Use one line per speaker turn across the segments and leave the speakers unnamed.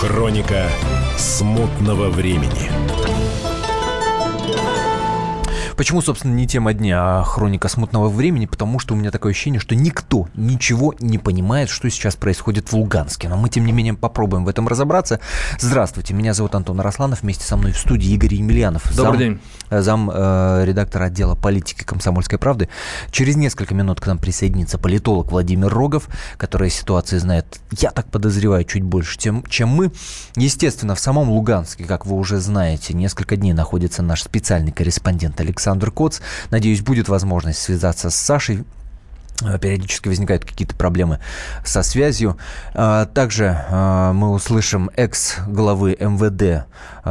Хроника смутного времени.
Почему, собственно, не тема дня, а хроника смутного времени? Потому что у меня такое ощущение, что никто ничего не понимает, что сейчас происходит в Луганске. Но мы, тем не менее, попробуем в этом разобраться. Здравствуйте, меня зовут Антон Арасланов. Вместе со мной в студии Игорь Емельянов.
Добрый день.
Редактор отдела политики «Комсомольской правды». Через несколько минут к нам присоединится политолог Владимир Рогов, который ситуации знает, я так подозреваю, чуть больше, чем мы. Естественно, в самом Луганске, как вы уже знаете, несколько дней находится наш специальный корреспондент Александр Коц. Надеюсь, будет возможность связаться с Сашей. Периодически возникают какие-то проблемы со связью. Также мы услышим экс-главы МВД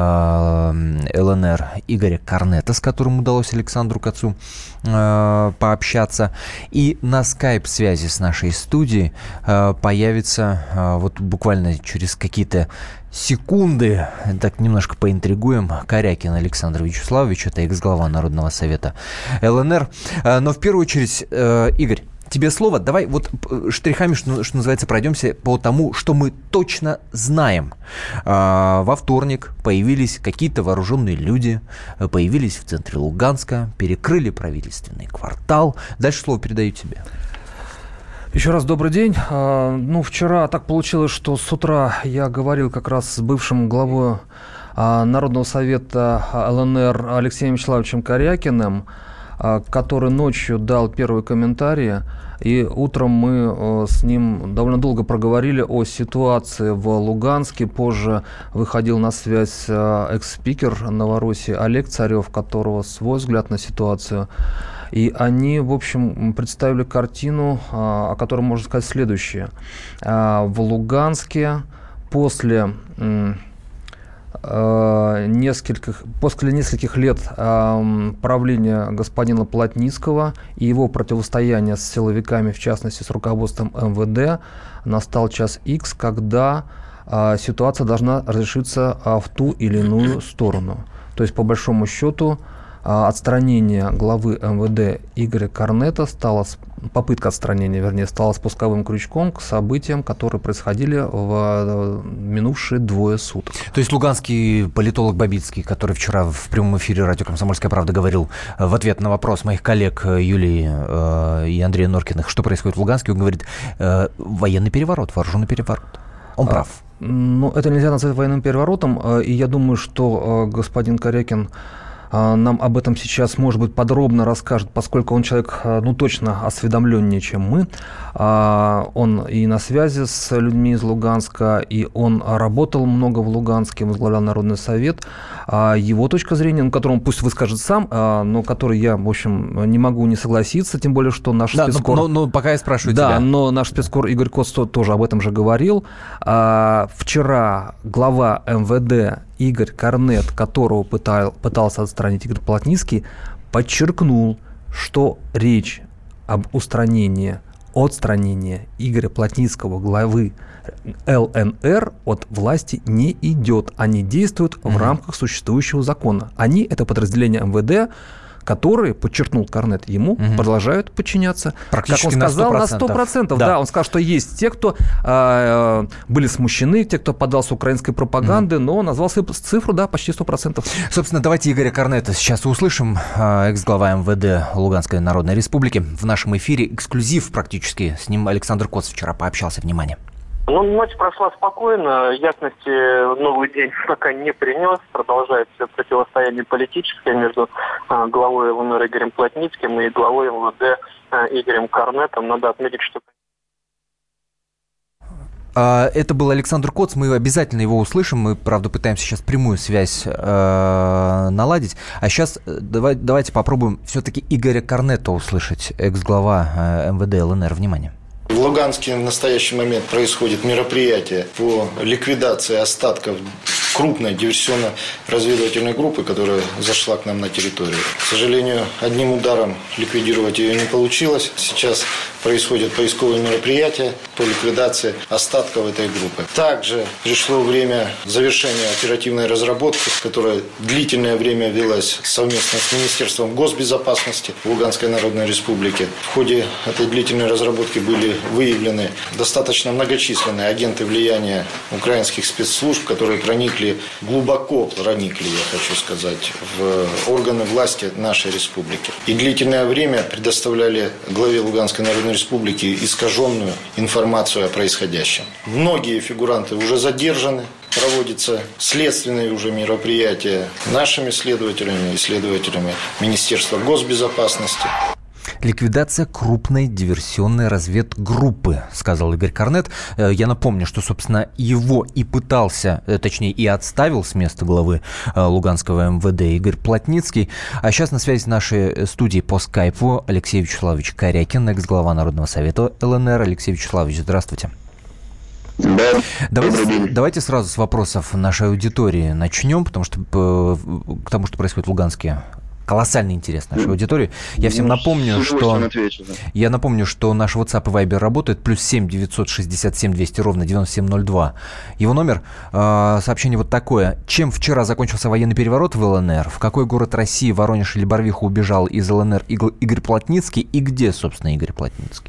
ЛНР Игоря Корнета, с которым удалось Александру Коцу пообщаться. И на скайп-связи с нашей студией появится вот буквально через какие-то секунды, так немножко поинтригуем, Корякин Александр Вячеславович, это экс-глава Народного совета ЛНР. Но в первую очередь, Игорь, тебе слово. Давай вот штрихами, что называется, пройдемся по тому, что мы точно знаем. Во вторник появились какие-то вооруженные люди, появились в центре Луганска, перекрыли правительственный квартал. Дальше слово передаю тебе.
Еще раз добрый день. Вчера так получилось, что с утра я говорил как раз с бывшим главой Народного совета ЛНР Алексеем Вячеславовичем Корякиным, который ночью дал первые комментарии, и утром мы с ним довольно долго проговорили о ситуации в Луганске. Позже выходил на связь экс-спикер Новороссии Олег Царев, у которого свой взгляд на ситуацию. И они, в общем, представили картину, о которой можно сказать следующее. В Луганске после нескольких лет правления господина Плотницкого и его противостояния с силовиками, в частности с руководством МВД, настал час Х, когда ситуация должна разрешиться в ту или иную сторону. То есть, по большому счету, отстранение главы МВД Игоря Корнета попытка отстранения, стала спусковым крючком к событиям, которые происходили в минувшие 2 суток.
То есть луганский политолог Бабицкий, который вчера в прямом эфире радио «Комсомольская правда» говорил в ответ на вопрос моих коллег Юлии и Андрея Норкиных, что происходит в Луганске, он говорит, военный переворот, вооруженный переворот. Он прав.
Это нельзя назвать военным переворотом, и я думаю, что господин Корякин нам об этом сейчас, может быть, подробно расскажет, поскольку он человек, точно осведомленнее, чем мы. Он и на связи с людьми из Луганска, и он работал много в Луганске, возглавлял Народный совет. Его точка зрения, которую он пусть выскажет сам, но которой я, в общем, не могу не согласиться, тем более, что наш спецкор...
Но пока я спрашиваю тебя.
Да, но наш спецкор Игорь Коц тоже об этом же говорил. Вчера глава МВД Игорь Корнет, которого пытался отстранить Игорь Плотницкий, подчеркнул, что речь об отстранении Игоря Плотницкого, главы ЛНР, от власти не идет. Они действуют в рамках существующего закона. Они, это подразделение МВД, которые, подчеркнул Корнет, ему продолжают подчиняться.
Практически,
как он сказал, на 100%.
Да.
Да, он сказал, что есть те, кто были смущены, те, кто поддался украинской пропаганде, но назвал цифру, да, почти 100%.
Собственно, давайте Игоря Корнета сейчас услышим, экс-глава МВД Луганской Народной Республики. В нашем эфире эксклюзив практически. С ним Александр Коц вчера пообщался. Внимание.
Ночь прошла спокойно, ясности новый день пока не принес. Продолжается противостояние политическое между главой ЛНР Игорем Плотницким и главой МВД Игорем Корнетом. Надо отметить, что...
Это был Александр Коц, мы обязательно его услышим, мы, правда, пытаемся сейчас прямую связь наладить, а сейчас давайте попробуем все-таки Игоря Корнета услышать, экс-глава МВД ЛНР. Внимание.
В Луганске в настоящий момент происходит мероприятие по ликвидации остатков крупной диверсионно-разведывательной группы, которая зашла к нам на территорию. К сожалению, одним ударом ликвидировать ее не получилось. Сейчас происходят поисковые мероприятия по ликвидации остатков этой группы. Также пришло время завершения оперативной разработки, которая длительное время велась совместно с Министерством госбезопасности Луганской Народной Республики. В ходе этой длительной разработки были выявлены достаточно многочисленные агенты влияния украинских спецслужб, которые глубоко проникли, я хочу сказать, в органы власти нашей республики. И длительное время предоставляли главе Луганской Народной Республики искаженную информацию о происходящем. Многие фигуранты уже задержаны. Проводятся следственные уже мероприятия нашими следователями и следователями Министерства госбезопасности.
Ликвидация крупной диверсионной разведгруппы, сказал Игорь Корнет. Я напомню, что, собственно, его и пытался, точнее, и отставил с места главы Луганского МВД Игорь Плотницкий. А сейчас на связи с нашей студией по скайпу Алексей Вячеславович Корякин, экс-глава Народного совета ЛНР. Алексей Вячеславович, здравствуйте.
Да.
Давайте сразу с вопросов нашей аудитории начнем, потому что к тому, что происходит в Луганске, колоссальный интерес нашей аудитории. Я всем напомню, что наш WhatsApp и Viber работает. +7 967 200 ровно 9702. Его номер. Сообщение вот такое. Чем вчера закончился военный переворот в ЛНР? В какой город России, Воронеж или Барвиху убежал из ЛНР Игорь Плотницкий? И где, собственно, Игорь Плотницкий?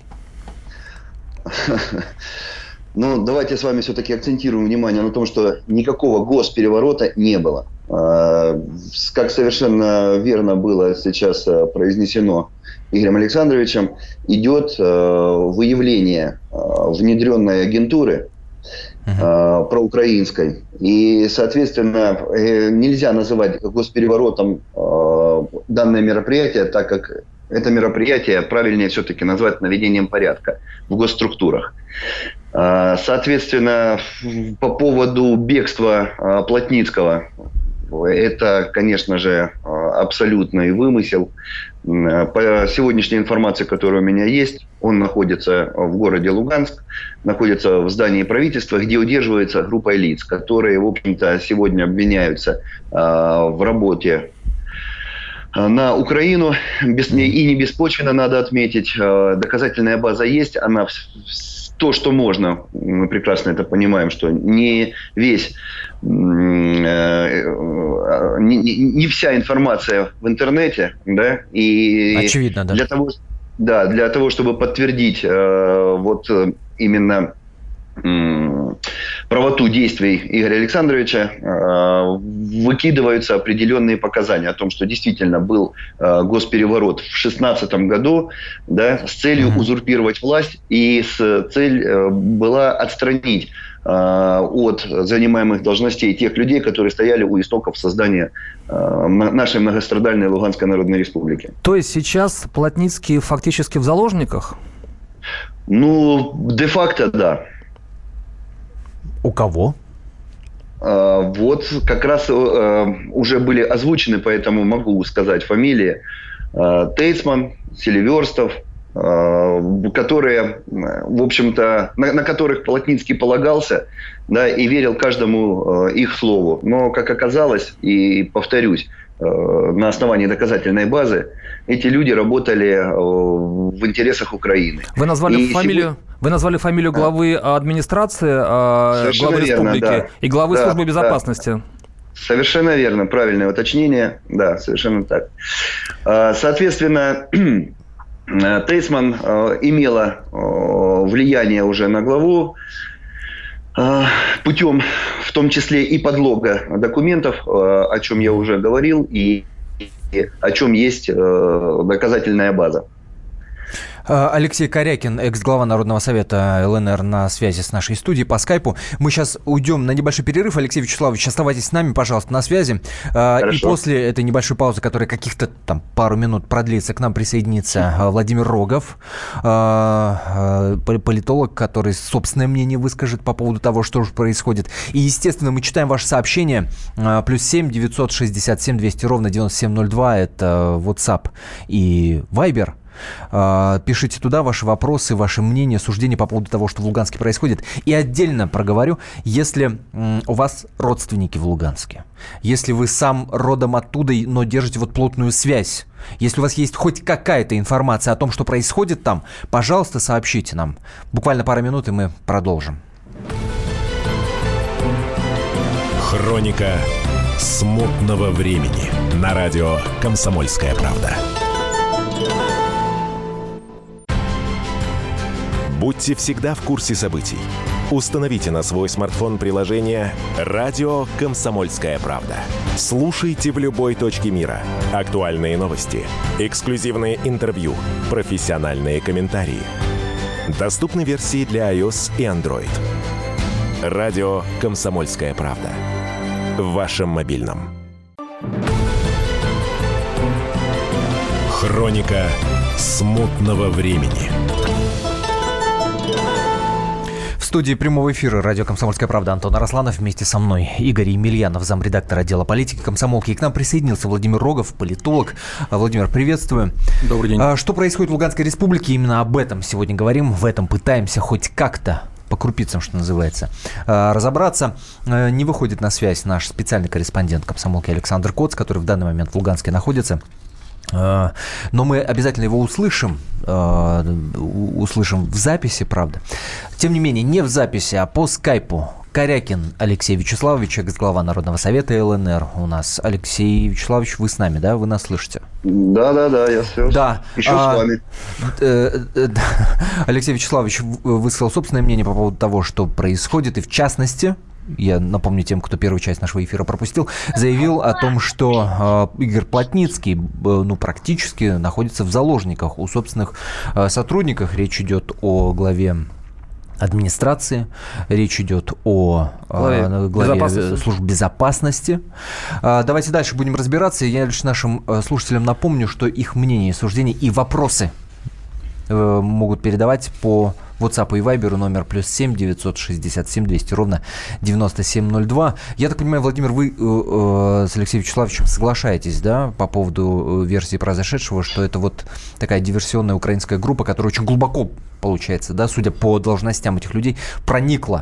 Ну, давайте с вами все-таки акцентируем внимание на том, что никакого госпереворота не было. Как совершенно верно было сейчас произнесено Игорем Александровичем, идет выявление внедренной агентуры проукраинской. И, соответственно, нельзя называть госпереворотом данное мероприятие, так как это мероприятие правильнее все-таки назвать наведением порядка в госструктурах. Соответственно, по поводу бегства Плотницкого, это, конечно же, абсолютный вымысел. По сегодняшней информации, которая у меня есть, он находится в городе Луганск, находится в здании правительства, где удерживается группа лиц, которые, в общем-то, сегодня обвиняются в работе на Украину. И не беспочвенно, надо отметить. Доказательная база есть, она то, что можно, мы прекрасно это понимаем, что не вся информация в интернете, да, и
очевидно, да.
Для того, чтобы подтвердить вот именно правоту действий Игоря Александровича, выкидываются определенные показания о том, что действительно был госпереворот в 2016 году, да, с целью узурпировать власть, и цель была отстранить от занимаемых должностей тех людей, которые стояли у истоков создания нашей многострадальной Луганской Народной Республики.
То есть сейчас Плотницкий фактически в заложниках?
Ну, де-факто, да.
У кого?
Вот как раз уже были озвучены, поэтому могу сказать фамилии. Тейцман, Селиверстов, которые, в общем-то, на которых Плотницкий полагался, да, и верил каждому их слову. Но, как оказалось, и повторюсь, на основании доказательной базы, эти люди работали в интересах Украины.
Вы назвали фамилию главы администрации, главы республики, да, и главы службы безопасности.
Да. Совершенно верно, правильное уточнение. Да, совершенно так. Соответственно, Тейцман имела влияние уже на главу путем, в том числе и подлога документов, о чем я уже говорил, и о чем есть доказательная база.
Алексей Корякин, экс-глава Народного совета ЛНР, на связи с нашей студией по скайпу. Мы сейчас уйдем на небольшой перерыв. Алексей Вячеславович, оставайтесь с нами, пожалуйста, на связи. Хорошо. И после этой небольшой паузы, которая каких-то там пару минут продлится, к нам присоединится Владимир Рогов, политолог, который собственное мнение выскажет по поводу того, что же происходит. И, естественно, мы читаем ваши сообщения. +7 967 200 ровно 9702. Это WhatsApp и Viber. Пишите туда ваши вопросы, ваши мнения, суждения по поводу того, что в Луганске происходит. И отдельно проговорю, если у вас родственники в Луганске, если вы сам родом оттуда, но держите вот плотную связь, если у вас есть хоть какая-то информация о том, что происходит там, пожалуйста, сообщите нам. Буквально пару минут, и мы продолжим.
Хроника смутного времени. На радио «Комсомольская правда». Будьте всегда в курсе событий. Установите на свой смартфон приложение «Радио Комсомольская правда». Слушайте в любой точке мира. Актуальные новости, эксклюзивные интервью, профессиональные комментарии. Доступны версии для iOS и Android. «Радио Комсомольская правда». В вашем мобильном. Хроника смутного времени.
В студии прямого эфира радио «Комсомольская правда» Антон Арасланов. Вместе со мной Игорь Емельянов, замредактор отдела политики комсомолки. И к нам присоединился Владимир Рогов, политолог. Владимир, приветствую.
Добрый день.
Что происходит в Луганской республике? Именно об этом сегодня говорим. В этом пытаемся хоть как-то, по крупицам, что называется, разобраться. Не выходит на связь наш специальный корреспондент комсомолки Александр Коц, который в данный момент в Луганске находится. Но мы обязательно его услышим в записи, правда. Тем не менее, не в записи, а по скайпу. Корякин Алексей Вячеславович, экс-глава Народного совета ЛНР у нас. Алексей Вячеславович, вы с нами, да? Вы нас слышите?
Да, я все.
Да.
Еще с вами.
Алексей Вячеславович высказал собственное мнение по поводу того, что происходит, и в частности, я напомню тем, кто первую часть нашего эфира пропустил, заявил о том, что Игорь Плотницкий практически находится в заложниках у собственных сотрудников. Речь идет о главе администрации, речь идет о главе служб безопасности. Давайте дальше будем разбираться. Я лишь нашим слушателям напомню, что их мнение, суждения и вопросы могут передавать по WhatsApp и Viber номер +7 967 200 ровно 9702. Я так понимаю, Владимир, вы с Алексеем Вячеславовичем соглашаетесь, да, по поводу версии произошедшего, что это вот такая диверсионная украинская группа, которая очень глубоко, получается, да, судя по должностям этих людей, проникла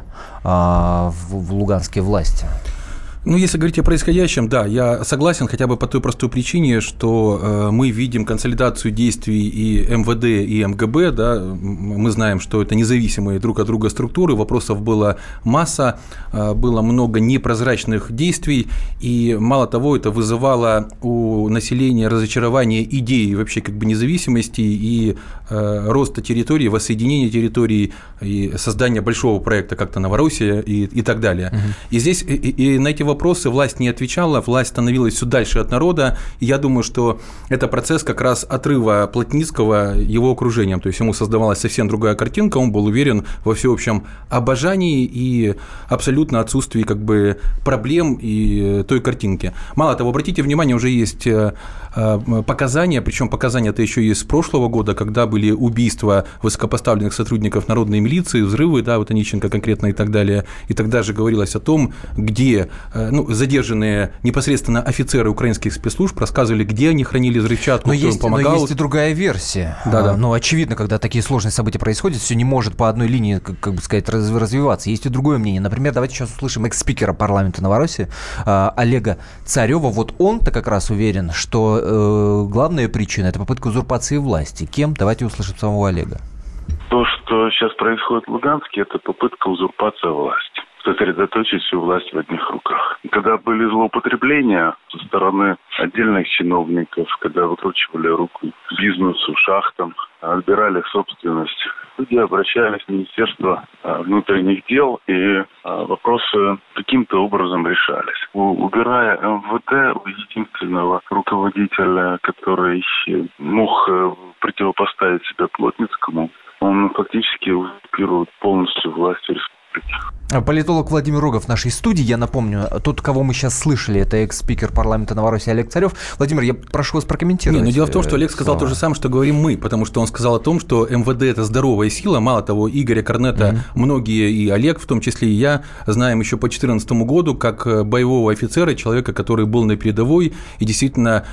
в луганские власти?
Если говорить о происходящем, да, я согласен хотя бы по той простой причине, что мы видим консолидацию действий и МВД, и МГБ, да, мы знаем, что это независимые друг от друга структуры, вопросов была масса, было много непрозрачных действий, и мало того, это вызывало у населения разочарование идеи вообще как бы независимости и роста территории, воссоединения территорий и создания большого проекта, как-то Новороссия и так далее. И здесь и на эти вопросы власть не отвечала, власть становилась все дальше от народа, и я думаю, что это процесс как раз отрыва Плотницкого его окружением, то есть ему создавалась совсем другая картинка, он был уверен во всеобщем обожании и абсолютно отсутствии как бы проблем и той картинки. Мало того, обратите внимание, уже есть показания, причем показания-то еще есть с прошлого года, когда были убийства высокопоставленных сотрудников народной милиции, взрывы, да, вот Онищенко конкретно и так далее, и тогда же говорилось о том, где задержанные непосредственно офицеры украинских спецслужб рассказывали, где они хранили взрывчатку, кто им помогал.
Но есть и другая версия.
Да.
Очевидно, когда такие сложные события происходят, все не может по одной линии, как бы сказать, развиваться. Есть и другое мнение. Например, давайте сейчас услышим экс-спикера парламента Новороссии Олега Царева. Вот он-то как раз уверен, что главная причина – это попытка узурпации власти. Кем? Давайте услышим самого Олега.
То, что сейчас происходит в Луганске, это попытка узурпации власти. Сосредоточить всю власть в одних руках. Когда были злоупотребления со стороны отдельных чиновников, когда выкручивали руку бизнесу, шахтам, отбирали собственность, люди обращались в Министерство внутренних дел, и вопросы каким-то образом решались. Убирая МВД, у единственного руководителя, который мог противопоставить себя Плотницкому, он фактически узурпирует полностью власть республики.
Политолог Владимир Рогов в нашей студии. Я напомню, тот, кого мы сейчас слышали, это экс-спикер парламента Новороссии Олег Царев. Владимир, я прошу вас прокомментировать.
Но дело в том, что Олег сказал то же самое, что говорим мы, потому что он сказал о том, что МВД – это здоровая сила. Мало того, Игоря Корнета многие, и Олег, в том числе и я, знаем еще по 2014 году как боевого офицера, человека, который был на передовой и действительно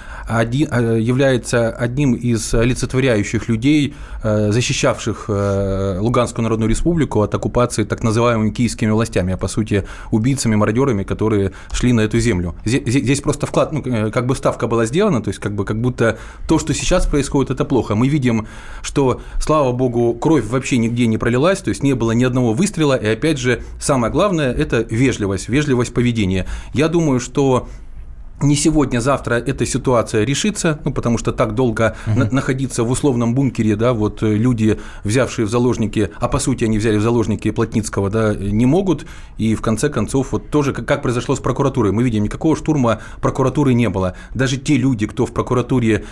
является одним из олицетворяющих людей, защищавших Луганскую Народную Республику от оккупации так называемыми киевскими властями, а по сути убийцами, мародерами, которые шли на эту землю. Здесь просто вклад, как бы ставка была сделана, то есть как будто то, что сейчас происходит, это плохо. Мы видим, что, слава богу, кровь вообще нигде не пролилась, то есть не было ни одного выстрела, и опять же, самое главное – это вежливость поведения. Я думаю, что не сегодня-завтра эта ситуация решится, потому что так долго находиться в условном бункере, да, вот люди, взявшие в заложники, а по сути они взяли в заложники Плотницкого, да, не могут, и в конце концов вот тоже как произошло с прокуратурой, мы видим, никакого штурма прокуратуры не было, даже те люди, кто в прокуратуре,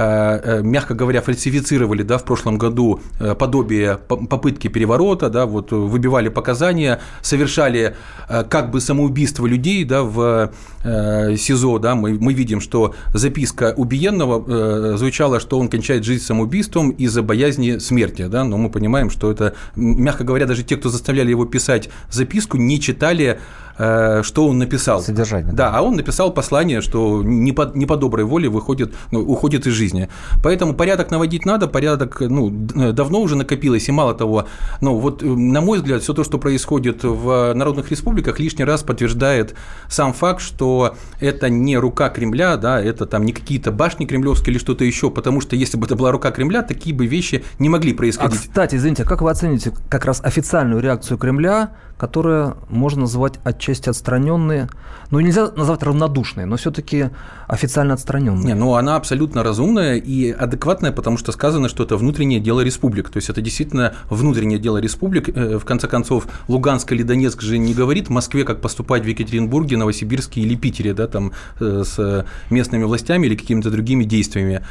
мягко говоря, фальсифицировали, да, в прошлом году подобие попытки переворота, да, вот выбивали показания, совершали как бы самоубийство людей, да, в СИЗО. Да, мы видим, что записка убиенного звучала, что он кончает жизнь самоубийством из-за боязни смерти, да, но мы понимаем, что это, мягко говоря, даже те, кто заставляли его писать записку, не читали, что он написал.
Содержание.
Да, а он написал послание, что не по доброй воле уходит из жизни. Поэтому порядок наводить надо, порядок давно уже накопилось, и мало того, вот, на мой взгляд, все то, что происходит в народных республиках, лишний раз подтверждает сам факт, что это не рука Кремля, да, это там не какие-то башни кремлевские или что-то еще, потому что если бы это была рука Кремля, такие бы вещи не могли происходить.
Кстати, извините, как вы оцените как раз официальную реакцию Кремля, которая можно назвать отчасти отстраненной, нельзя назвать равнодушной, но все-таки официально отстраненной?
Она абсолютно разумная и адекватная, потому что сказано, что это внутреннее дело республик, то есть это действительно внутреннее дело республик. В конце концов, Луганск или Донецк же не говорит Москве, как поступать в Екатеринбурге, Новосибирске или Питере, да, там с местными властями или какими-то другими действиями.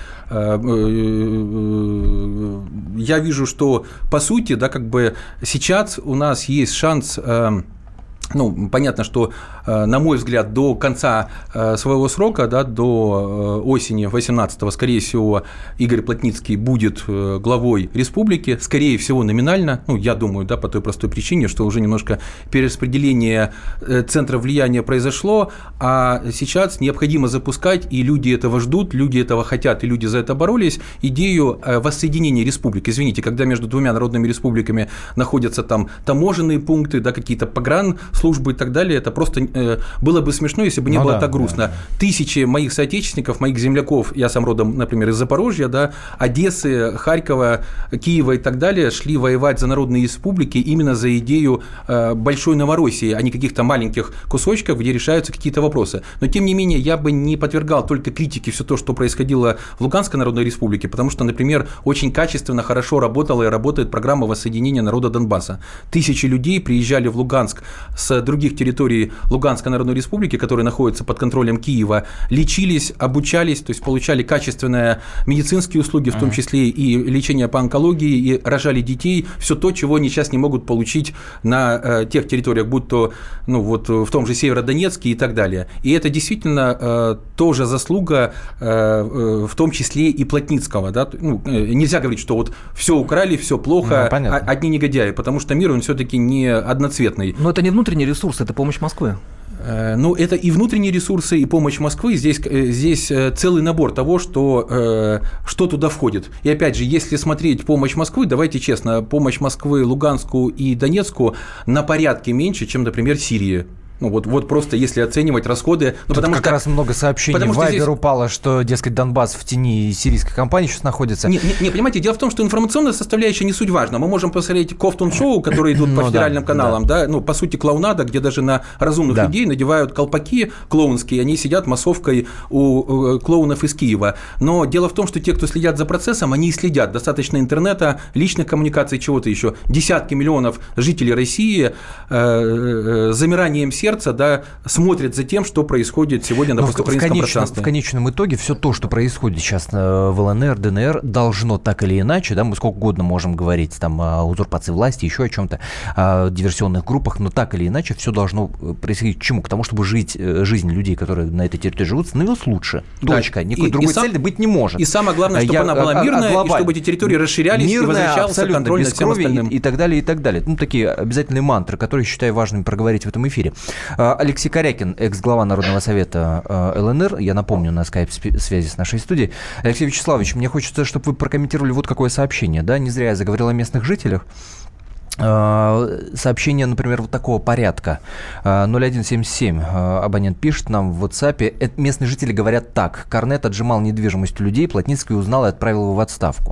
Я вижу, что по сути, да, как бы сейчас у нас есть шанс. Понятно, что, на мой взгляд, до конца своего срока, да, до осени 18-го, скорее всего, Игорь Плотницкий будет главой республики, скорее всего, номинально, я думаю, да, по той простой причине, что уже немножко перераспределение центра влияния произошло, а сейчас необходимо запускать, и люди этого ждут, люди этого хотят, и люди за это боролись, идею воссоединения республик. Извините, когда между двумя народными республиками находятся там таможенные пункты, да, какие-то погранслужбы и так далее, это просто было бы смешно, если бы не было так грустно. Да. Тысячи моих соотечественников, моих земляков, я сам родом, например, из Запорожья, да, Одессы, Харькова, Киева и так далее, шли воевать за народные республики именно за идею большой Новороссии, а не каких-то маленьких кусочков, где решаются какие-то вопросы. Но, тем не менее, я бы не подвергал только критике все то, что происходило в Луганской Народной Республике, потому что, например, очень качественно, хорошо работала и работает программа воссоединения народа Донбасса. Тысячи людей приезжали в Луганск с других территорий Луганской Народной Республики, которые находятся под контролем Киева, лечились, обучались, то есть получали качественные медицинские услуги, в том числе и лечение по онкологии, и рожали детей, все то, чего они сейчас не могут получить на тех территориях, будь то в том же Северодонецке и так далее. И это действительно тоже заслуга, в том числе и Плотницкого. Да? Нельзя говорить, что вот все украли, все плохо, одни негодяи, потому что мир, он все-таки не одноцветный.
Но это не внутренний ресурс, это помощь Москвы.
Это и внутренние ресурсы, и помощь Москвы. Здесь целый набор того, что туда входит. И опять же, если смотреть помощь Москвы, давайте честно, помощь Москвы Луганску и Донецку на порядке меньше, чем, например, Сирии. Вот просто если оценивать расходы.
Потому что раз много сообщений в Вайбер упало, что, дескать, Донбасс в тени сирийской компании сейчас находится.
Не, понимаете, дело в том, что информационная составляющая не суть важна. Мы можем посмотреть Кофтун-шоу, которые идут по федеральным каналам, да, по сути, клоунада, где даже на разумных людей надевают колпаки клоунские, они сидят массовкой у клоунов из Киева. Но дело в том, что те, кто следят за процессом, они и следят. Достаточно интернета, личных коммуникаций, чего-то еще. Десятки миллионов жителей России с замиранием сердца сердца, да, смотрят за тем, что происходит сегодня на постукраинском пространстве.
В конечном итоге все то, что происходит сейчас в ЛНР, ДНР, должно так или иначе, да, мы сколько угодно можем говорить там о узурпации власти, еще о чем-то, о диверсионных группах, но так или иначе все должно происходить к чему? К тому, чтобы жизнь людей, которые на этой территории живут, становилась лучше. Точка. Никакой другой цели быть не может.
И самое главное, чтобы она была мирная, и чтобы эти территории расширялись, и возвращался контроль над всем остальным.
И так далее, и так далее. Ну, такие обязательные мантры, которые считаю важными проговорить в этом эфире. Алексей Корякин, экс-глава Народного совета ЛНР, я напомню, на скайп-связи с нашей студией. Алексей Вячеславович, мне хочется, чтобы вы прокомментировали вот какое сообщение. Да? Не зря я заговорил о местных жителях. Сообщение, например, вот такого порядка. 0177 абонент пишет нам в WhatsApp. Местные жители говорят так. Корнет отжимал недвижимость у людей, Плотницкий узнал и отправил его в отставку.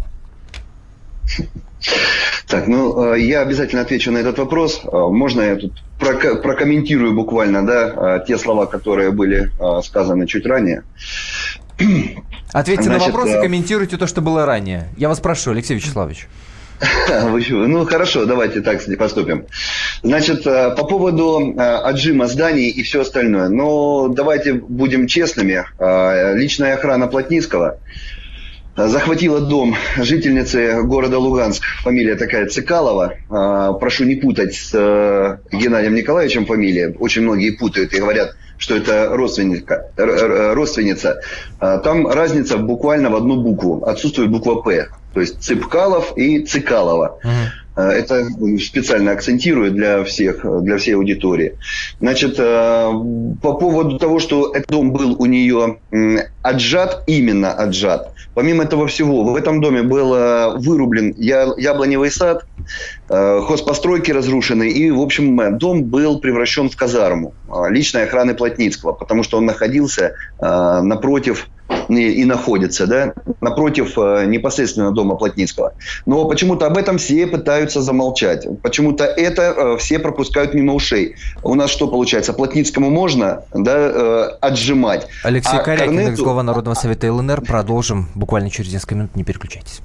Так, ну, я обязательно отвечу на этот вопрос. Можно я тут прокомментирую буквально, да, те слова, которые были сказаны чуть ранее?
Ответьте на вопрос и комментируйте то, что было ранее. Я вас прошу, Алексей Вячеславович.
Ну, хорошо, давайте так поступим. Значит, по поводу отжима зданий и все остальное. Но давайте будем честными. Личная охрана Плотницкого захватила дом жительницы города Луганск. Фамилия такая Цикалова. Прошу не путать с Геннадием Николаевичем фамилия. Очень многие путают и говорят, что это родственница. Там разница буквально в одну букву. Отсутствует буква «П». То есть Цыпкалов и Цикалова. Это специально акцентирую для всей аудитории. Значит, по поводу того, что этот дом был у нее отжат, именно отжат. Помимо этого всего, в этом доме был вырублен яблоневый сад, хозпостройки разрушены, и, в общем, дом был превращен в казарму личной охраны Плотницкого, потому что он находился напротив и находится, да, напротив непосредственно дома Плотницкого. Но почему-то об этом все пытаются замолчать. Почему-то это все пропускают мимо ушей. У нас что получается? Плотницкому можно, да, отжимать.
Алексей Корякин, экс-глава Народного совета ЛНР. Продолжим буквально через несколько минут. Не переключайтесь.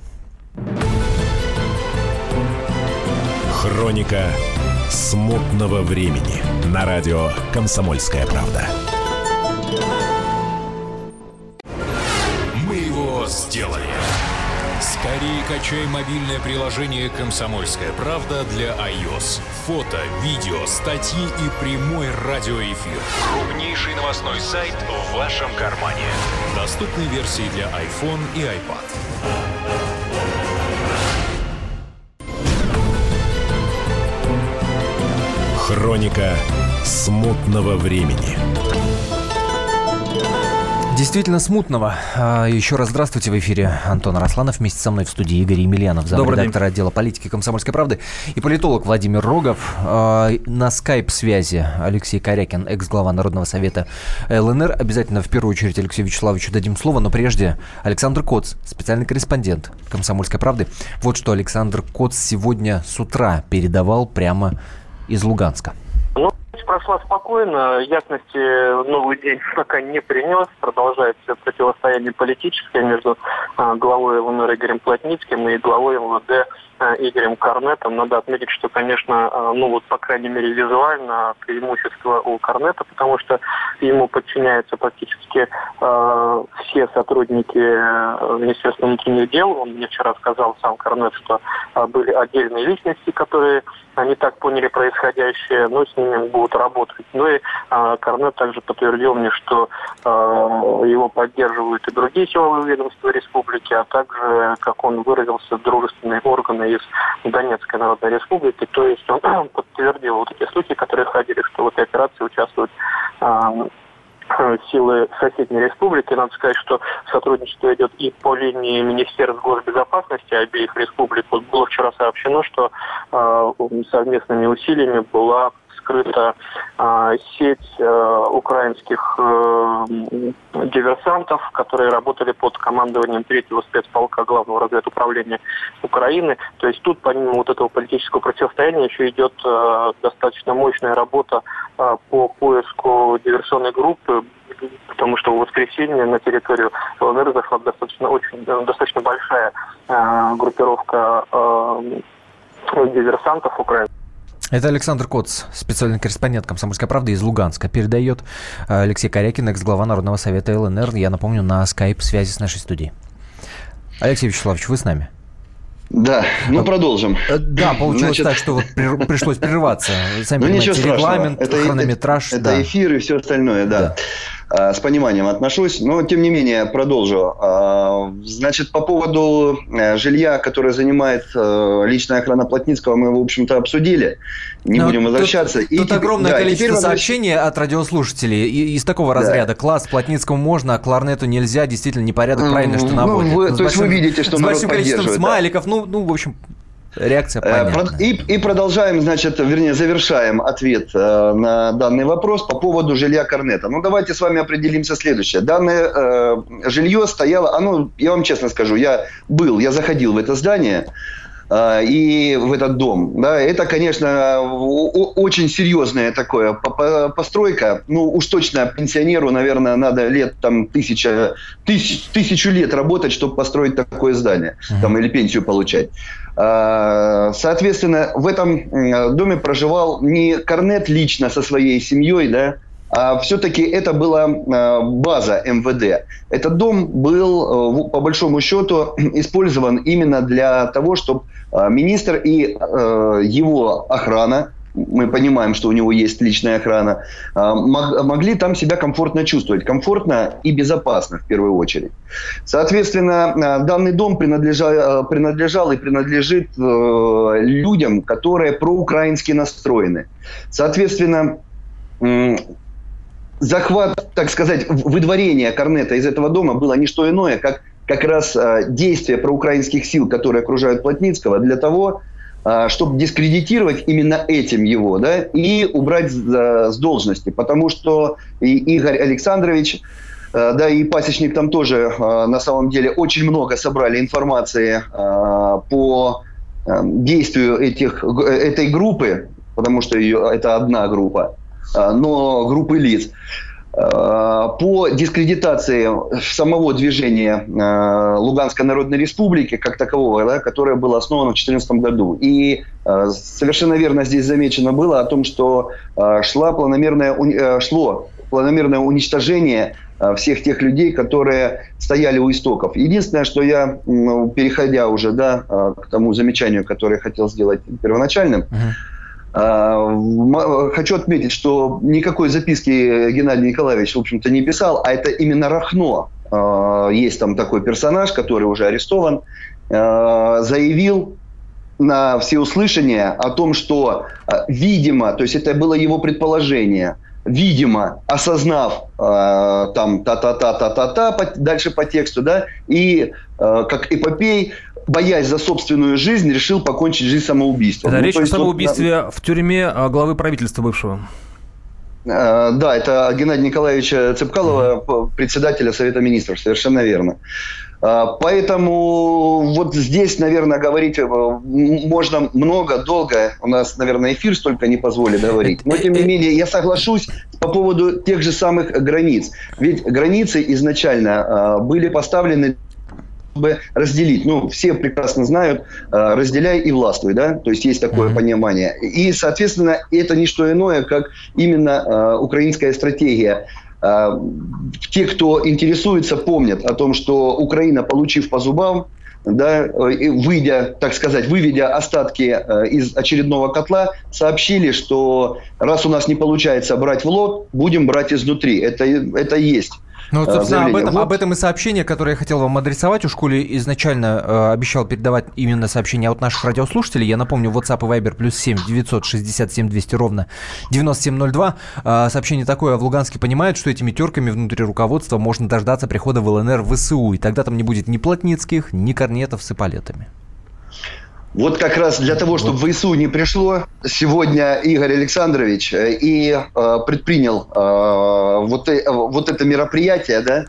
Хроника смутного времени. На радио «Комсомольская правда».
Сделали. Скорее качай мобильное приложение «Комсомольская правда» для iOS. Фото, видео, статьи и прямой радиоэфир. Крупнейший новостной сайт в вашем кармане. Доступны версии для iPhone и iPad.
Хроника смутного времени.
Действительно смутного. Еще раз здравствуйте, в эфире Антон Арасланов. Вместе со мной в студии Игорь Емельянов, замредактор отдела политики «Комсомольской правды», и политолог Владимир Рогов. На скайп-связи Алексей Корякин, экс-глава Народного совета ЛНР. Обязательно в первую очередь Алексею Вячеславовичу дадим слово, но прежде Александр Коц, специальный корреспондент «Комсомольской правды». Вот что Александр Коц сегодня с утра передавал прямо из Луганска.
Прошла спокойно, ясности новый день пока не принес, продолжается противостояние политическое между главой ЛНР Игорем Плотницким и главой МВД Игорем Корнетом. Надо отметить, что, конечно, по крайней мере, визуально преимущество у Корнета, потому что ему подчиняются практически все сотрудники Министерства внутренних дел. Он мне вчера сказал, сам Корнет, что были отдельные личности, которые не так поняли происходящее, но с ними будут работать. Ну и Корнет также подтвердил мне, что его поддерживают и другие силовые ведомства республики, а также, как он выразился, дружественные органы из Донецкой Народной Республики. То есть он подтвердил вот эти слухи, которые ходили, что в этой операции участвуют силы соседней республики. Надо сказать, что сотрудничество идет и по линии Министерств госбезопасности обеих республик. Вот было вчера сообщено, что совместными усилиями была вскрыта сеть украинских диверсантов, которые работали под командованием 3-го спецполка Главного разведуправления Украины. То есть тут, помимо вот этого политического противостояния, еще идет достаточно мощная работа по поиску диверсионной группы, потому что в воскресенье на территорию ЛНР зашла достаточно большая группировка диверсантов украинских.
Это Александр Коц, специальный корреспондент «Комсомольской правды» из Луганска. Передает Алексей Корякин, экс-глава Народного совета ЛНР. Я напомню, на скайп-связи с нашей студией. Алексей Вячеславович, вы с нами?
Да, продолжим.
Да, получилось так, что вот пришлось прерваться. Сами понимаете, регламент, хронометраж.
Это эфир и все остальное, да. С пониманием отношусь, но тем не менее продолжу. Значит, по поводу жилья, которое занимает личная охрана Плотницкого, мы, в общем-то, обсудили. Не будем возвращаться.
Тут огромное количество сообщений от радиослушателей из такого разряда. Класс Плотницкому можно, а Кларнету нельзя. Действительно, непорядок, правильно, что наводят.
То есть вы видите, что народ поддерживает. С большим количеством
смайликов. В общем... Реакция понятна.
И продолжаем, завершаем ответ на данный вопрос по поводу жилья Корнета. Давайте с вами определимся следующее. Данное жилье стояло, я вам честно скажу, я заходил в это здание и в этот дом. Да, это, конечно, очень серьезная такая постройка. Уж точно пенсионеру, наверное, надо лет тысячу лет работать, чтобы построить такое здание. Или пенсию получать. Соответственно, в этом доме проживал не Корнет лично со своей семьей, да, а все-таки это была база МВД. Этот дом был, по большому счету, использован именно для того, чтобы министр и его охрана, мы понимаем, что у него есть личная охрана, могли там себя комфортно чувствовать. Комфортно и безопасно, в первую очередь. Соответственно, данный дом принадлежал и принадлежит людям, которые проукраински настроены. Соответственно, захват, так сказать, выдворение Корнета из этого дома было не что иное, как раз действие проукраинских сил, которые окружают Плотницкого, для того, чтобы дискредитировать именно этим его, да, и убрать с должности. Потому что и Игорь Александрович, да, и Пасечник там тоже на самом деле очень много собрали информации по действию этой группы, потому что это одна группа, но группы лиц, по дискредитации самого движения Луганской Народной Республики как такового, да, которое было основано в 2014 году. И совершенно верно здесь замечено было о том, что шло планомерное уничтожение всех тех людей, которые стояли у истоков. Единственное, что я, переходя уже к тому замечанию, которое я хотел сделать первоначальным, хочу отметить, что никакой записки Геннадий Николаевич, в общем-то, не писал, а это именно Рахно. Есть там такой персонаж, который уже арестован, заявил на всеуслышание о том, что, видимо, то есть это было его предположение, видимо, осознав там та-та-та-та-та-та, дальше по тексту, да, и как эпопей, боясь за собственную жизнь, решил покончить жизнь самоубийством.
Это речь о самоубийстве в тюрьме главы правительства бывшего.
Да, это Геннадия Николаевича Цепкалова, председателя Совета Министров, совершенно верно. Поэтому вот здесь, наверное, говорить можно много, долго. У нас, наверное, эфир столько не позволит говорить. Но, тем не менее, я соглашусь по поводу тех же самых границ. Ведь границы изначально были поставлены, чтобы разделить. Все прекрасно знают, разделяй и властвуй, да, то есть есть такое понимание. И, соответственно, это не что иное, как именно украинская стратегия. Те, кто интересуется, помнят о том, что Украина, получив по зубам, да, выведя остатки из очередного котла, сообщили, что раз у нас не получается брать в лоб, будем брать изнутри. Это есть.
Собственно, об этом и сообщение, которое я хотел вам адресовать. У школе изначально обещал передавать именно сообщение от наших радиослушателей. Я напомню, WhatsApp и Viber +7 967 200 ровно 9702. Сообщение такое: в Луганске понимают, что этими терками внутри руководства можно дождаться прихода в ЛНР ВСУ. И тогда там не будет ни Плотницких, ни Корнетов с эполетами.
Вот как раз для того, чтобы в ВСУ не пришло, сегодня Игорь Александрович и предпринял вот это мероприятие, да,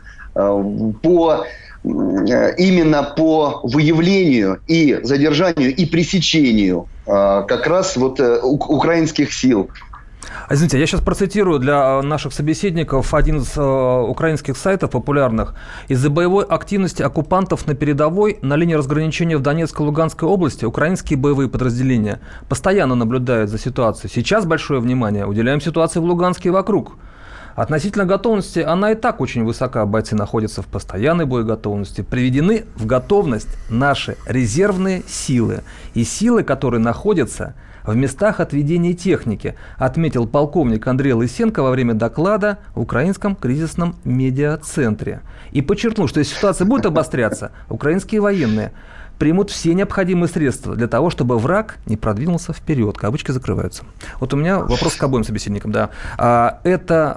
именно по выявлению и задержанию и пресечению как раз украинских сил.
Извините, я сейчас процитирую для наших собеседников один из украинских сайтов популярных. Из-за боевой активности оккупантов на передовой на линии разграничения в Донецкой и Луганской области украинские боевые подразделения постоянно наблюдают за ситуацией. Сейчас большое внимание уделяем ситуации в Луганске и вокруг. Относительно готовности она и так очень высока. Бойцы находятся в постоянной боеготовности. Приведены в готовность наши резервные силы и силы, которые находятся в местах отведения техники, отметил полковник Андрей Лысенко во время доклада в Украинском кризисном медиацентре. И подчеркнул, что если ситуация будет обостряться, украинские военные примут все необходимые средства для того, чтобы враг не продвинулся вперед. Кавычки закрываются. Вот у меня вопрос к обоим собеседникам. Да. Это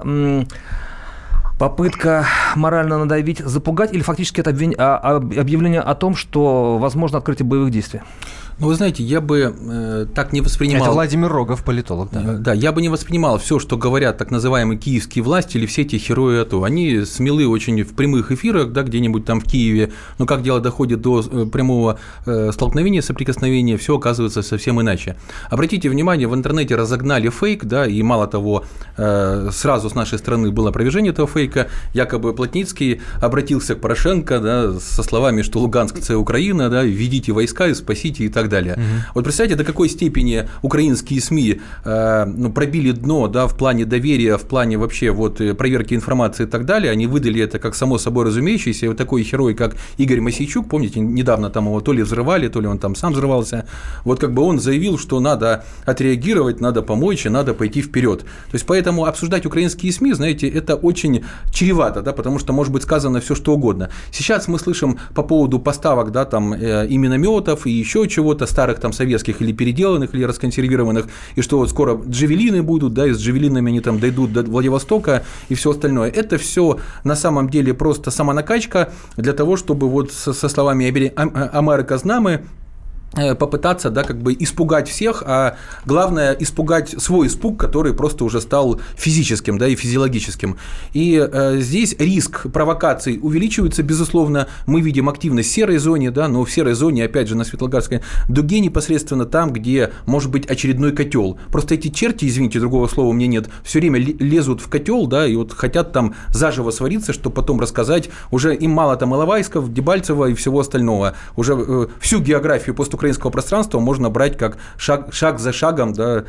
попытка морально надавить, запугать, или фактически это объявление о том, что возможно открытие боевых действий?
Ну, вы знаете, я бы так не воспринимал...
Это Владимир Рогов, политолог, да.
Да, я бы не воспринимал все, что говорят так называемые киевские власти или все эти герои АТО. Они смелы очень в прямых эфирах, да, где-нибудь там в Киеве, но как дело доходит до прямого столкновения, соприкосновения, все оказывается совсем иначе. Обратите внимание, в интернете разогнали фейк, да, и мало того, сразу с нашей стороны было опровержение этого фейка, якобы Плотницкий обратился к Порошенко, да, со словами, что Луганск – это Украина, да, введите войска и спасите и так далее. Вот представляете, до какой степени украинские СМИ пробили дно, да, в плане доверия, в плане вообще вот проверки информации и так далее, они выдали это как само собой разумеющееся, и вот такой герой, как Игорь Мосейчук, помните, недавно там его то ли взрывали, то ли он там сам взрывался, вот как бы он заявил, что надо отреагировать, надо помочь и надо пойти вперед. То есть поэтому обсуждать украинские СМИ, знаете, это очень чревато, да, потому что может быть сказано все что угодно. Сейчас мы слышим по поводу поставок, да, там и минометов, и еще чего-то, старых там советских или переделанных, или расконсервированных, и что вот скоро джавелины будут, да, и с джавелинами они там дойдут до Владивостока и все остальное. Это все на самом деле просто самонакачка для того, чтобы вот со словами Амары Казнамы попытаться, да, как бы испугать всех, а главное испугать свой испуг, который просто уже стал физическим, да, и физиологическим. И здесь риск провокаций увеличивается, безусловно. Мы видим активность в серой зоне, да, но в серой зоне, опять же, на Светлоградской дуге непосредственно там, где может быть очередной котел. Просто эти черти, извините, другого слова у меня нет, все время лезут в котел, да, и вот хотят там заживо свариться, чтобы потом рассказать. Уже им мало там Иловайсков, Дебальцева и всего остального. Уже всю географию постукраинского пространства можно брать как шаг за шагом, да,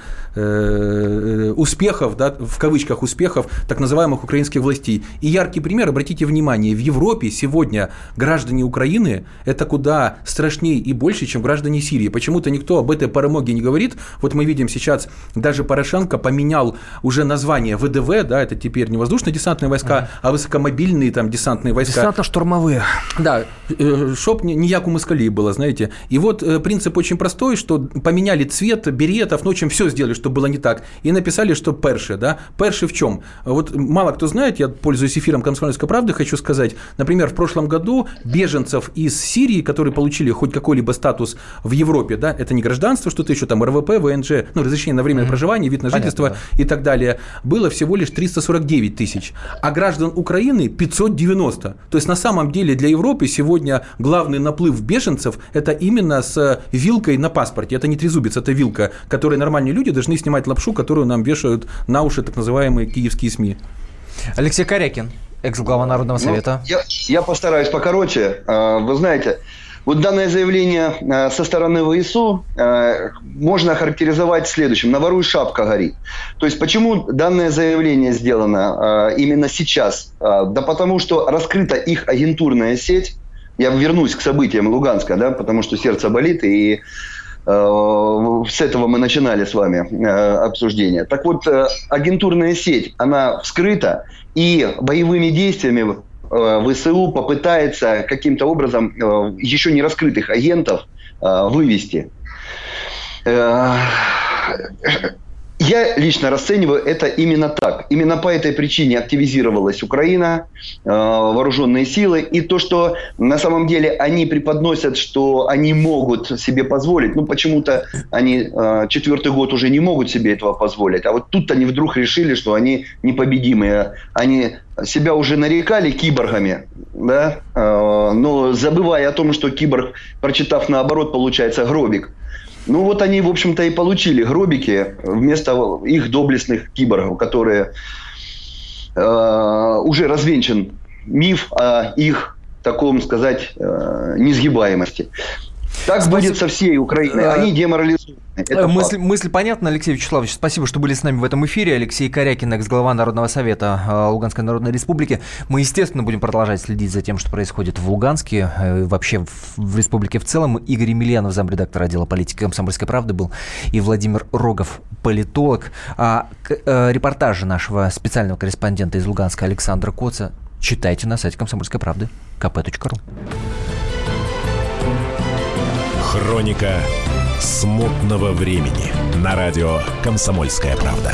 успехов, да, в кавычках успехов так называемых украинских властей. И яркий пример, обратите внимание, в Европе сегодня граждане Украины – это куда страшнее и больше, чем граждане Сирии. Почему-то никто об этой перемоге не говорит. Вот мы видим сейчас, даже Порошенко поменял уже название ВДВ, да, это теперь не воздушно-десантные войска, а высокомобильные там десантные войска.
Десантно-штурмовые.
Да, чтоб не як у москалей было, знаете. И вот принцип очень простой, что поменяли цвет беретов, ну, в общем, все сделали, чтобы было не так, и написали, что перши, да. Перши в чем? Вот мало кто знает, я пользуюсь эфиром «Комсомольской правды», хочу сказать, например, в прошлом году беженцев из Сирии, которые получили хоть какой-либо статус в Европе, да, это не гражданство, что-то еще там, РВП, ВНЖ, ну, разрешение на временное проживание, вид на жительство. Понятно, да. И так далее, было всего лишь 349 тысяч, а граждан Украины 590. То есть, на самом деле, для Европы сегодня главный наплыв беженцев – это именно с вилкой на паспорте. Это не трезубец, это вилка, которой нормальные люди должны снимать лапшу, которую нам вешают на уши так называемые киевские СМИ.
Алексей Корякин, экс-глава Народного совета.
Я постараюсь покороче. Вы знаете, вот данное заявление со стороны ВСУ можно охарактеризовать следующим. На вору и шапка горит. То есть, почему данное заявление сделано именно сейчас? Да потому что раскрыта их агентурная сеть. Я вернусь к событиям Луганска, да, потому что сердце болит, и с этого мы начинали с вами обсуждение. Так вот, агентурная сеть, она вскрыта, и боевыми действиями ВСУ попытается каким-то образом еще не раскрытых агентов вывести. Я лично расцениваю это именно так. Именно по этой причине активизировалась Украина, вооруженные силы. И то, что на самом деле они преподносят, что они могут себе позволить. Ну, почему-то они 4-й год уже не могут себе этого позволить. А вот тут они вдруг решили, что они непобедимые. Они себя уже нарекали киборгами, да? Но забывая о том, что киборг, прочитав наоборот, получается гробик. Ну вот они, в общем-то, и получили гробики вместо их доблестных киборгов, которые уже развенчан миф о их, таком сказать, несгибаемости. Так будет со всей Украиной. Они деморализованы.
Мысль понятна, Алексей Вячеславович. Спасибо, что были с нами в этом эфире. Алексей Корякин, экс-глава Народного совета Луганской Народной Республики. Мы, естественно, будем продолжать следить за тем, что происходит в Луганске, вообще в республике в целом. Игорь Емельянов, замредактора отдела политики «Комсомольской правды» был, и Владимир Рогов, политолог. Репортажи нашего специального корреспондента из Луганска Александра Коца читайте на сайте «Комсомольской правды» kp.ru.
Хроника смутного времени на радио «Комсомольская правда».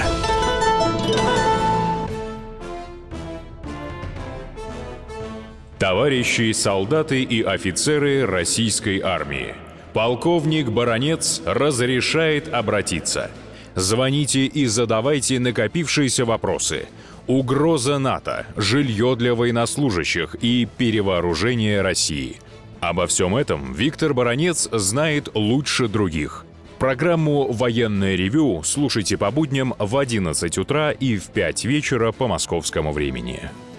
Товарищи солдаты и офицеры российской армии, полковник Баранец разрешает обратиться. Звоните и задавайте накопившиеся вопросы. Угроза НАТО, жилье для военнослужащих и перевооружение России. Обо всем этом Виктор Баранец знает лучше других. Программу «Военное ревю» слушайте по будням в 11 утра и в 5 вечера по московскому времени.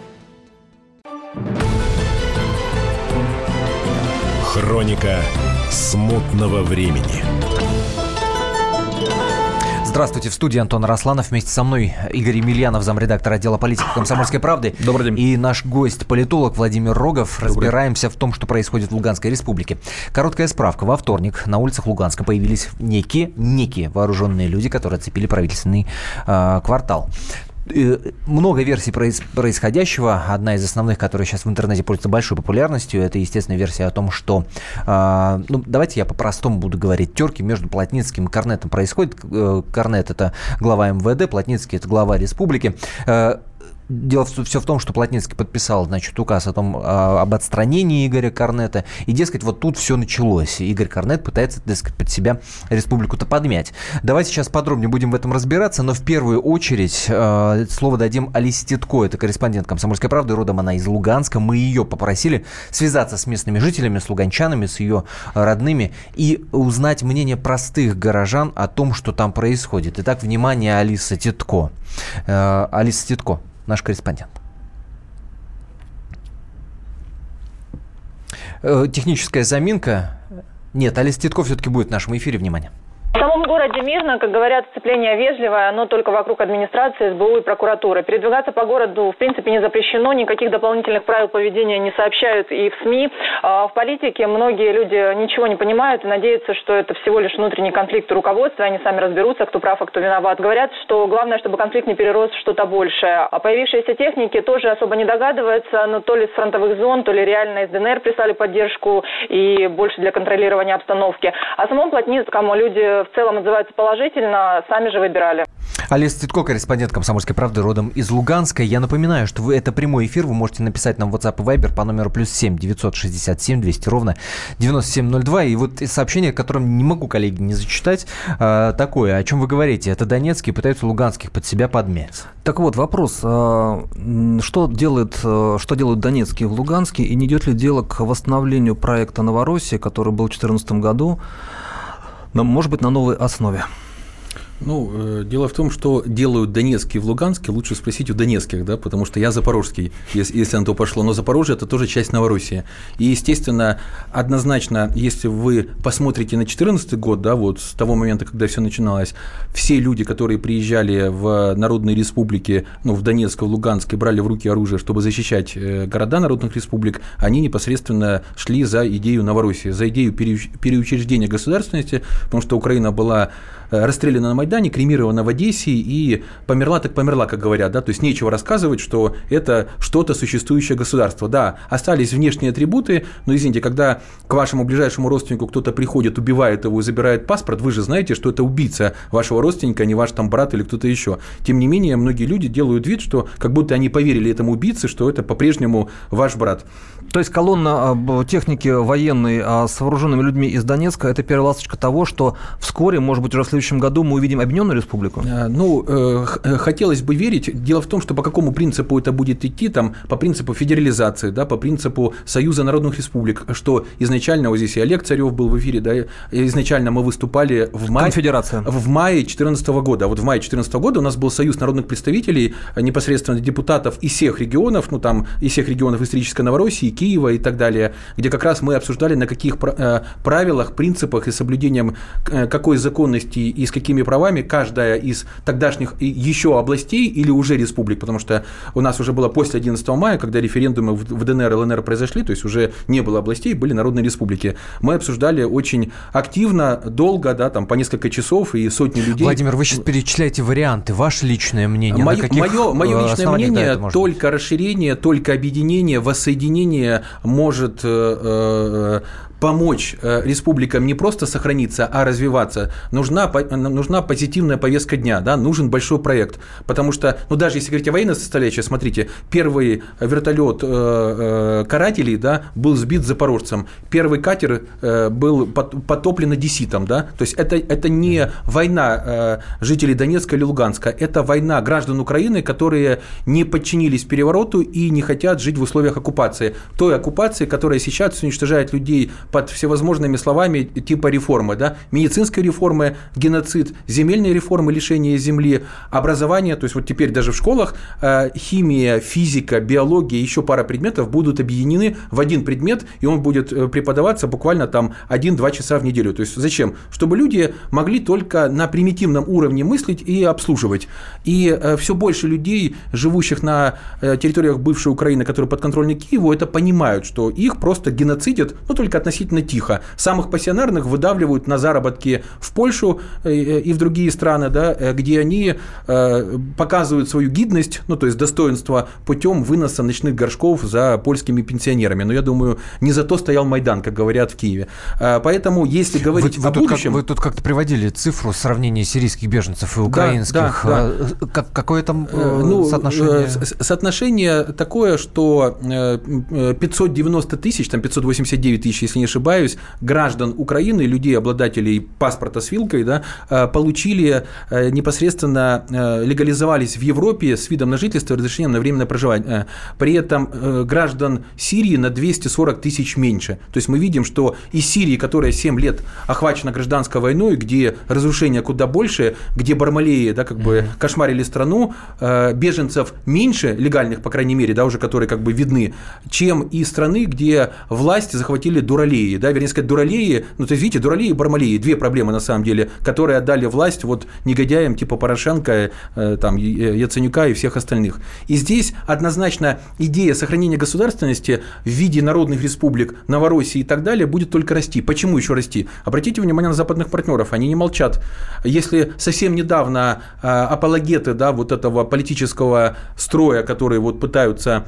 Хроника смутного времени.
Здравствуйте, в студии Антон Арасланов. Вместе со мной Игорь Емельянов, замредактор отдела политики «Комсомольской правды».
Добрый день.
И наш гость, политолог Владимир Рогов. Разбираемся в том, что происходит в Луганской республике. Короткая справка. Во вторник на улицах Луганска появились некие вооруженные люди, которые оцепили правительственный квартал. Много версий происходящего. Одна из основных, которая сейчас в интернете пользуется большой популярностью, это, естественно, версия о том, что, давайте я по-простому буду говорить, терки между Плотницким и Корнетом происходят. Корнет – это глава МВД, Плотницкий – это глава республики. Дело все в том, что Плотницкий подписал, значит, указ об отстранении Игоря Корнета. И, дескать, вот тут все началось. Игорь Корнет пытается, дескать, под себя республику-то подмять. Давайте сейчас подробнее будем в этом разбираться. Но в первую очередь слово дадим Алисе Титко. Это корреспондент «Комсомольской правды». Родом она из Луганска. Мы ее попросили связаться с местными жителями, с луганчанами, с ее родными и узнать мнение простых горожан о том, что там происходит. Итак, внимание, Алиса Титко. Алиса Титко. Наш корреспондент. Техническая заминка. Нет, Алиса Титко все-таки будет в нашем эфире. Внимание.
В самом городе мирно, как говорят, сцепление вежливое, оно только вокруг администрации, СБУ и прокуратуры. Передвигаться по городу, в принципе, не запрещено, никаких дополнительных правил поведения не сообщают и в СМИ. В политике многие люди ничего не понимают и надеются, что это всего лишь внутренний конфликт руководства, они сами разберутся, кто прав, а кто виноват. Говорят, что главное, чтобы конфликт не перерос в что-то большее. А появившиеся техники тоже особо не догадываются, но то ли с фронтовых зон, то ли реально из ДНР прислали поддержку и больше для контролирования обстановки. О самом Плотницком люди в целом отзываются положительно, сами же выбирали.
Алиса Титко, корреспондент «Комсомольской правды», родом из Луганска. Я напоминаю, что это прямой эфир. Вы можете написать нам в WhatsApp и Viber по номеру +7 967 200 ровно 9702. И вот сообщение, которое не могу, коллеги, не зачитать, такое. О чем вы говорите? Это донецкие пытаются луганских под себя подмять.
Так вот, вопрос. Что делают донецкие в Луганске? И не идет ли дело к восстановлению проекта «Новороссия», который был в 2014 году, может быть, на новой основе?
Ну, дело в том, что делают донецкие в Луганске, лучше спросить у донецких, да, потому что я запорожский, если на то пошло, но Запорожье – это тоже часть Новороссии. И, естественно, однозначно, если вы посмотрите на 2014 год, да, вот с того момента, когда все начиналось, все люди, которые приезжали в народные республики, ну, в Донецк, в Луганск и брали в руки оружие, чтобы защищать города народных республик, они непосредственно шли за идею Новороссии, за идею переучреждения государственности, потому что Украина была расстреляна на Майдане, кремирована в Одессе и померла так померла, как говорят, да, то есть нечего рассказывать, что это что-то существующее государство. Да, остались внешние атрибуты, но, извините, когда к вашему ближайшему родственнику кто-то приходит, убивает его и забирает паспорт, вы же знаете, что это убийца вашего родственника, а не ваш там брат или кто-то еще. Тем не менее, многие люди делают вид, что как будто они поверили этому убийце, что это по-прежнему ваш брат.
То есть колонна техники военной с вооруженными людьми из Донецка – это первая ласточка того, что вскоре, может быть, уже в следующем году мы увидим Объединенную Республику?
Хотелось бы верить. Дело в том, что по какому принципу это будет идти, там, по принципу федерализации, да, по принципу Союза народных республик, что изначально, вот здесь и Олег Царев был в эфире, да, изначально мы выступали в мае 2014 года. А вот в мае 2014 года у нас был Союз народных представителей, непосредственно депутатов из всех регионов, из всех регионов исторической Новороссии, Киева и так далее, где как раз мы обсуждали, на каких правилах, принципах и соблюдением какой законности и с какими правами каждая из тогдашних еще областей или уже республик, потому что у нас уже было после 11 мая, когда референдумы в ДНР и ЛНР произошли, то есть уже не было областей, были народные республики. Мы обсуждали очень активно, долго, да, там по несколько часов и сотни людей.
Владимир, вы сейчас перечисляете варианты. Ваше личное мнение?
Мое личное мнение, только расширение, только объединение, воссоединение может помочь республикам не просто сохраниться, а развиваться. Нужна позитивная повестка дня, да? Нужен большой проект. Потому что, даже если говорить о военной составляющей, смотрите, первый вертолет карателей, да, был сбит запорожцем, первый катер был потоплен одесситом. Да? То есть это не война жителей Донецка или Луганска, это война граждан Украины, которые не подчинились перевороту и не хотят жить в условиях оккупации. Той оккупации, которая сейчас уничтожает людей под всевозможными словами типа реформы, да, медицинской реформы, геноцид, земельной реформы, лишение земли, образование, то есть вот теперь даже в школах химия, физика, биология, еще пара предметов будут объединены в один предмет, и он будет преподаваться буквально там 1-2 часа в неделю. То есть зачем? Чтобы люди могли только на примитивном уровне мыслить и обслуживать. И все больше людей, живущих на территориях бывшей Украины, которые подконтрольны Киеву, это понимают, что их просто геноцидят, только относительно тихо. Самых пассионарных выдавливают на заработки в Польшу и в другие страны, да, где они показывают свою гидность, то есть достоинство путем выноса ночных горшков за польскими пенсионерами. Но я думаю, не за то стоял Майдан, как говорят в Киеве. Поэтому, если говорить о будущем...
Вы тут как-то приводили цифру сравнения сирийских беженцев и украинских. Да. Какое там соотношение?
Соотношение такое, что 590 тысяч, 589 тысяч, если не ошибаюсь, граждан Украины, людей, обладателей паспорта с вилкой, да, получили непосредственно, легализовались в Европе с видом на жительство и разрешением на временное проживание. При этом граждан Сирии на 240 тысяч меньше. То есть мы видим, что из Сирии, которая 7 лет охвачена гражданской войной, где разрушения куда больше, где Бармалеи, да, кошмарили страну, беженцев меньше, легальных, по крайней мере, да, уже которые видны, чем из страны, где власть захватили дуралеи, да, вернее сказать, дуралеи, то есть, видите, дуралеи и бармалеи, две проблемы на самом деле, которые отдали власть негодяям типа Порошенко, Яценюка и всех остальных. И здесь однозначно идея сохранения государственности в виде народных республик, Новороссии и так далее будет только расти. Почему еще расти? Обратите внимание на западных партнеров, они не молчат. Если совсем недавно апологеты, да, этого политического строя, которые пытаются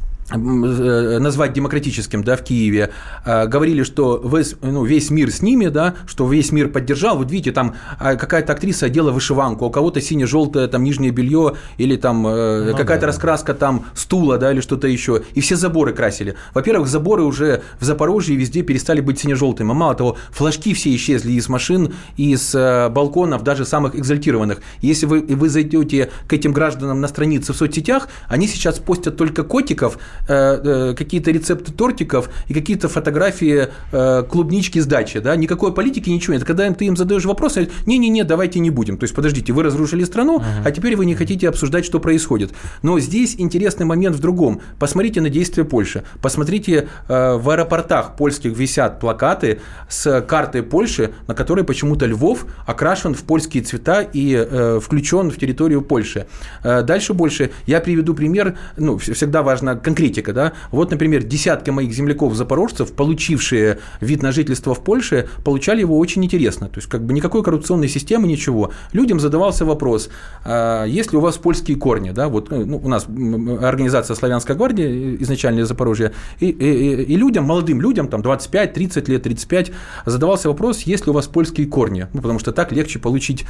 назвать демократическим, да, в Киеве, говорили, что весь мир с ними, да, что весь мир поддержал. Вот видите, там какая-то актриса одела вышиванку, у кого-то сине-желтое нижнее белье или какая-то раскраска стула, да, или что-то еще. И все заборы красили. Во-первых, заборы уже в Запорожье везде перестали быть сине-желтыми. А мало того, флажки все исчезли из машин, из балконов, даже самых экзальтированных. Если вы зайдете к этим гражданам на страницы в соцсетях, они сейчас постят только котиков, какие-то рецепты тортиков и какие-то фотографии клубнички с дачи, да, никакой политики, ничего нет. Когда ты им задаешь вопрос, они говорят: не, давайте не будем. То есть, подождите, вы разрушили страну, а теперь вы не хотите обсуждать, что происходит. Но здесь интересный момент в другом. Посмотрите на действия Польши. Посмотрите, в аэропортах польских висят плакаты с картой Польши, на которой почему-то Львов окрашен в польские цвета и включен в территорию Польши. Дальше больше. Я приведу пример, всегда важно конкретика, да. Вот, например, десятки моих земляков-запорожцев, получившие вид на жительство в Польше, получали его очень интересно. То есть, никакой коррупционной системы, ничего. Людям задавался вопрос: есть ли у вас польские корни, да, у нас организация «Славянская гвардия», изначально из Запорожья, и людям, молодым людям, 25, 30 лет, 35, задавался вопрос: есть ли у вас польские корни, потому что так легче получить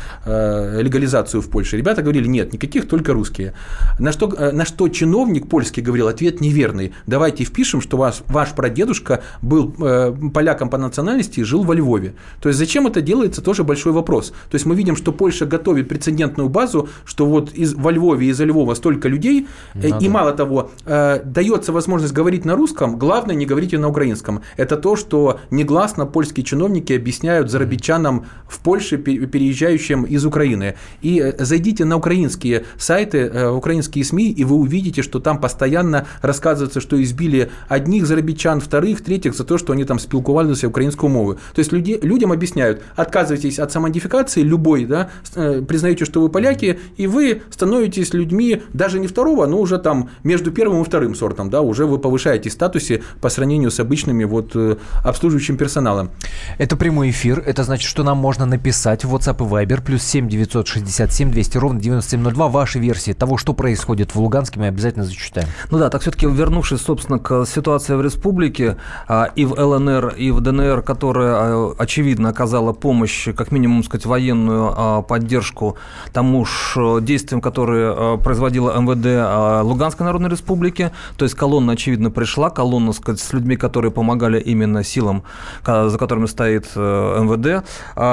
легализацию в Польше. Ребята говорили: нет, никаких, только русские. На что чиновник польский говорил: ответ неверный. Давайте впишем, что ваш прадедушка был поляком по национальности и жил во Львове. То есть зачем это делается, тоже большой вопрос. То есть мы видим, что Польша готовит прецедентную базу, что вот во Львове из-за Львова столько людей, и мало того, дается возможность говорить на русском, главное не говорите на украинском. Это то, что негласно польские чиновники объясняют зарабичанам в Польше, переезжающим из Украины. И зайдите на украинские сайты, украинские СМИ, и вы увидите, что там постоянно рассказывается, что избили одних зарабичан, вторых, третьих за то, что они там спілкувалися українською мовою. То есть людям объясняют, отказывайтесь от самоидентификации любой, да, признаете, что вы поляки, и вы становитесь людьми даже не второго, но уже там между первым и вторым сортом, да, уже вы повышаетесь в статусе по сравнению с обычными вот обслуживающим персоналом.
Это прямой эфир, это значит, что нам можно написать в WhatsApp и Viber +7 967 200 ровно 9702 ваши версии того, что происходит в Луганске, мы обязательно зачитаем.
Ну да, так все-таки вернувшись, собственно, к ситуации в республике, и в ЛНР, и в ДНР, которая, очевидно, оказала помощь, как минимум, сказать, военную поддержку тому же действиям, которые производила МВД Луганской Народной Республики. То есть колонна, очевидно, пришла, колонна, сказать, с людьми, которые помогали именно силам, за которыми стоит МВД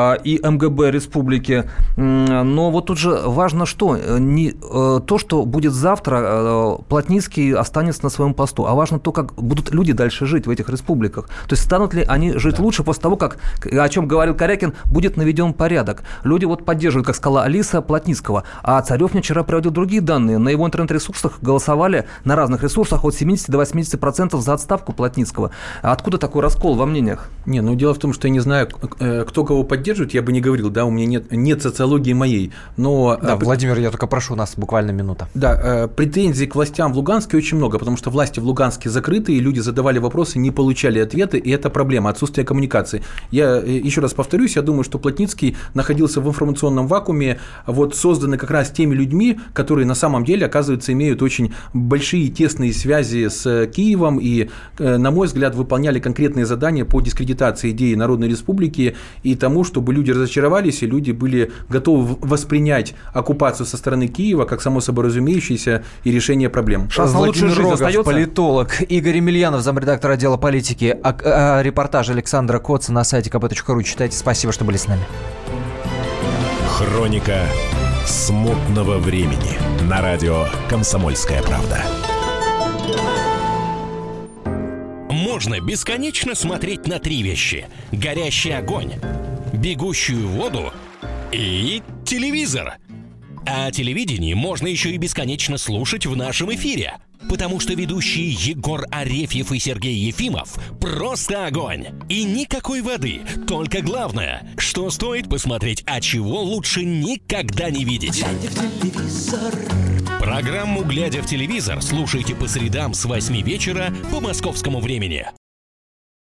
и МГБ республики. Но вот тут же важно что? Не то, что будет завтра, Плотницкий останется на своем посту, а важно то, как будут люди дальше жить в этих республиках. То есть станут ли они жить лучше после того, как, о чем говорил Корякин, будет наведен порядок. Люди вот поддерживают, как сказала Алиса, Плотницкого. А Царев мне вчера приводил другие данные. На его интернет-ресурсах голосовали на разных ресурсах от 70 до 80% за отставку Плотницкого. А откуда такой раскол во мнениях?
Не, ну дело в том, что я не знаю, кто кого поддерживает, я бы не говорил, да, у меня нет социологии моей. Но,
да, Владимир, я только прошу, у нас буквально минута.
Да, претензий к властям в Луганске очень много, потому что власти в Луганске закрыты, и люди задавали вопросы, не получали ответы, и это проблема, отсутствие коммуникации. Я еще раз повторюсь, я думаю, что Плотницкий находился в информационном вакууме, вот созданный как раз теми людьми, которые на самом деле, оказывается, имеют очень большие тесные связи с Киевом и, на мой взгляд, выполняли конкретные задания по дискредитации идеи Народной Республики и тому, чтобы люди разочаровались, и люди были готовы воспринять оккупацию со стороны Киева как само собой разумеющееся и решение проблем.
Владимир Рогов, политолог, Игорь Емельянов, замредактор отдела политики, репортаж Александра Коца на сайте kp.ru. Читайте. Спасибо, что были с нами.
Хроника смутного времени на радио «Комсомольская правда».
Можно бесконечно смотреть на три вещи: горящий огонь, бегущую воду и телевизор. А телевидение можно еще и бесконечно слушать в нашем эфире, потому что ведущие Егор Арефьев и Сергей Ефимов просто огонь. И никакой воды, только главное, что стоит посмотреть, а чего лучше никогда не видеть. Программу «Глядя в телевизор» слушайте по средам с 8 вечера по московскому времени.